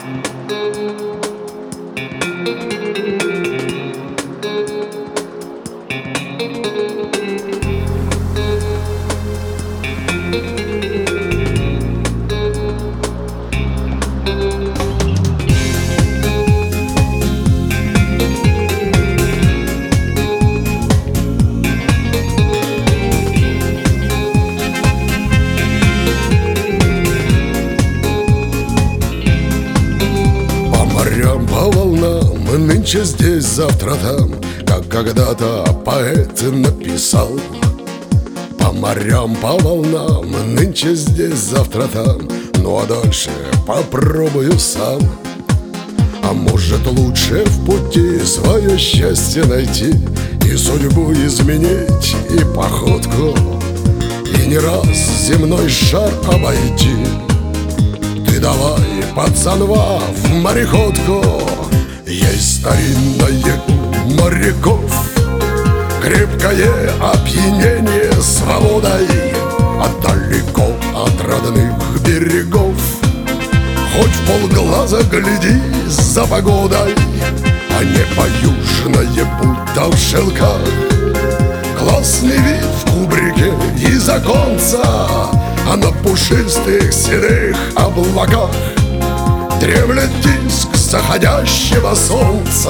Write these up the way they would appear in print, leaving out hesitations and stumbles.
По волнам, нынче здесь, завтра там, как когда-то поэт написал. По морям, по волнам, нынче здесь, завтра там, ну а дальше попробую сам. А может лучше в пути свое счастье найти, и судьбу изменить, и походку, и не раз земной шар обойти. Ты давай, пацанва, в мореходку. Есть старинное у моряков крепкое опьянение свободой, а далеко от родных берегов хоть в полглаза гляди за погодой, а небо южное будто в шелках. Классный вид в кубрике из оконца, а на пушистых седых облаках дремлет диск заходящего солнца.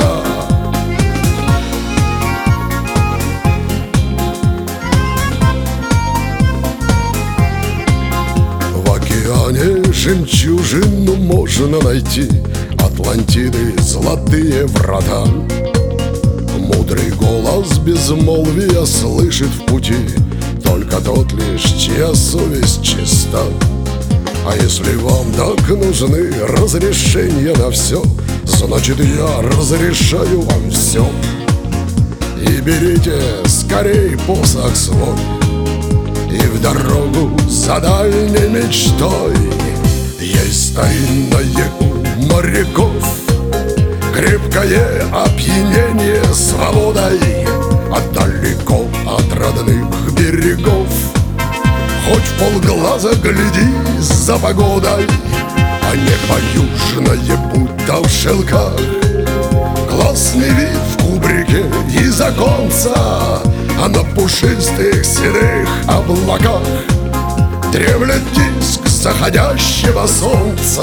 В океане жемчужину можно найти, Атлантиды золотые врата. Мудрый голос безмолвия слышит в пути только тот лишь, чья совесть чиста. А если вам так нужны разрешения на все, значит я разрешаю вам все. И берите скорей посох свой и в дорогу за дальней мечтой. Есть старинное у моряков крепкое опьянение свободой, а далеко от родных берегов хоть в полглаза гляди за погодой, а небо южное будто в шелках. Классный вид в кубрике из оконца, а на пушистых седых облаках дремлет диск заходящего солнца.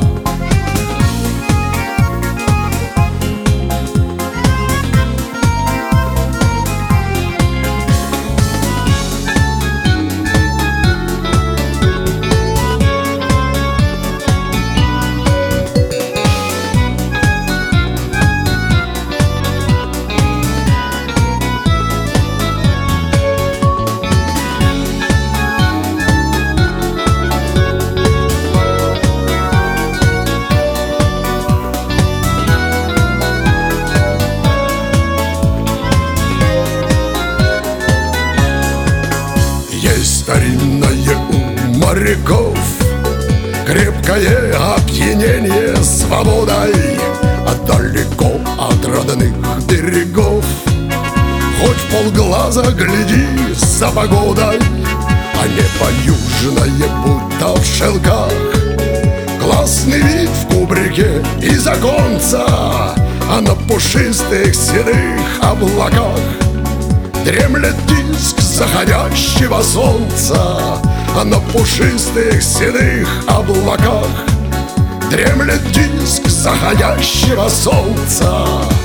Старинное у моряков крепкое опьянение свободой, а далеко от родных берегов хоть в полглаза гляди за погодой, а небо южное будто в шелках. Классный вид в кубрике из оконца, а на пушистых седых облаках дремлет диск заходящего солнца, а на пушистых седых облаках дремлет диск заходящего солнца.